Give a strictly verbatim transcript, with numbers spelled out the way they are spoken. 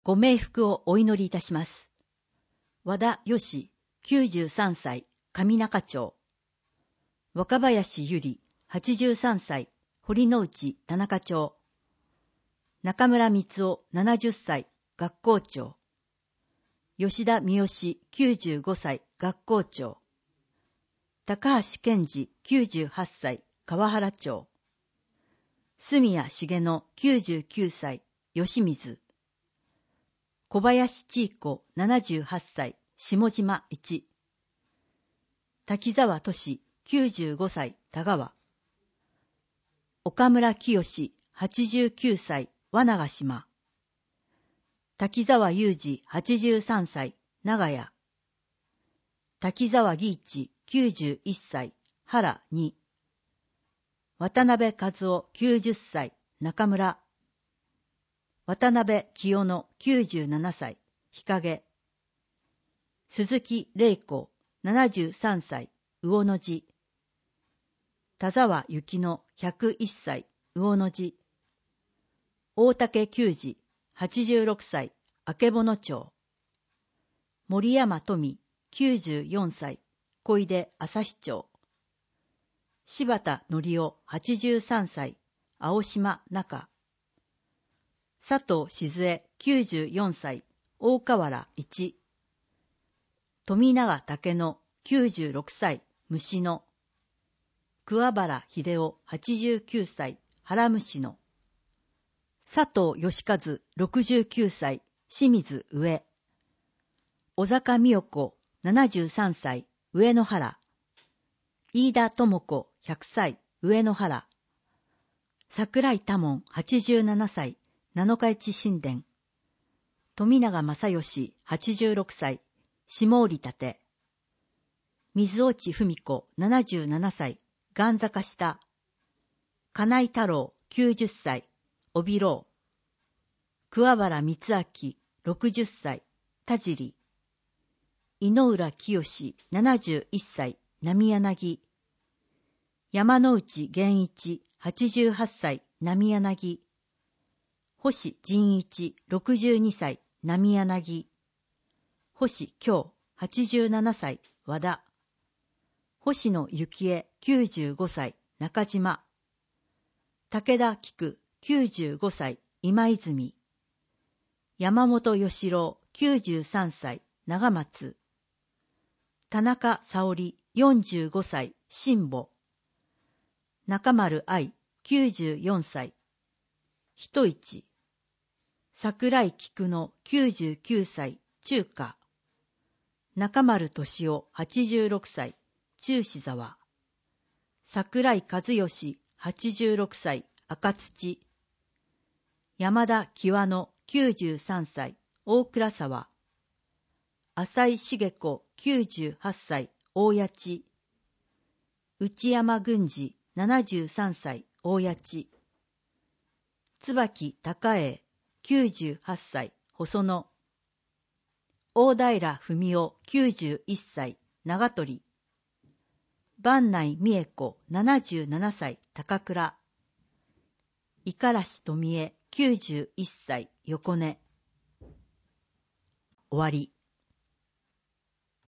ご冥福をお祈りいたします。和田よし、きゅうじゅうさんさい、上中町。若林ゆり、はちじゅうさんさい、堀之内田中町。中村光夫、ななじゅっさい、学校長。吉田三好、きゅうじゅうごさい、学校長。高橋健二、きゅうじゅうはっさい、川原町。住谷重野、きゅうじゅうきゅうさい、吉水。小林千恵子、ななじゅうはっさい、下島いち。滝沢俊、きゅうじゅうごさい、田川。岡村清、はちじゅうきゅうさい、和長島。滝沢裕二、はちじゅうさんさい、長屋。滝沢義一、きゅうじゅういっさい、原に。渡辺和夫、きゅうじゅっさい、中村。渡辺清野、きゅうじゅうななさい、日陰。鈴木玲子、ななじゅうさんさい、魚の字。田沢幸乃、ひゃくいっさい、魚の字。大竹久二、はちじゅうろくさい、あけぼの町。森山富、きゅうじゅうよんさい、小出旭町。柴田則夫、はちじゅうさんさい、青島中。佐藤静江、きゅうじゅうよんさい、大河原いち。富永武野、きゅうじゅうろくさい、虫野。桑原秀夫、はちじゅうきゅうさい、原虫野。佐藤義和、ろくじゅうきゅうさい、清水上。小坂美代子、ななじゅうさんさい、上野原。飯田智子、ひゃくさい、上野原。桜井多門、はちじゅうななさい、七日市神殿。富永正義、はちじゅうろくさい、下折立。水落文子、ななじゅうななさい、岩坂下。金井太郎、きゅうじゅっさい、帯楼。桑原光明、ろくじゅっさい、田尻。井浦清、ななじゅういっさい、浪柳。山内源一、はちじゅうはっさい、浪柳。星仁一、ろくじゅうにさい、浪柳。星京、はちじゅうななさい、和田。星野幸恵、きゅうじゅうごさい、中島。武田菊、きゅうじゅうごさい、今泉。山本義郎、きゅうじゅうさんさい、長松。田中沙織、よんじゅうごさい、新保。中丸愛、きゅうじゅうよんさい。人市。桜井菊野、きゅうじゅうきゅうさい、中華。中丸俊夫、はちじゅうろくさい、中志沢。桜井和義、はちじゅうろくさい、赤土。山田清野、きゅうじゅうさんさい、大倉沢。浅井茂子、きゅうじゅうはっさい、大谷地。内山郡司、ななじゅうさんさい、大谷地。椿高栄、きゅうじゅうはっさい、細野。大平文夫、きゅうじゅういっさい、長鳥。万内美恵子、ななじゅうななさい、高倉。五十嵐富江、きゅうじゅういっさい、横根。終わり。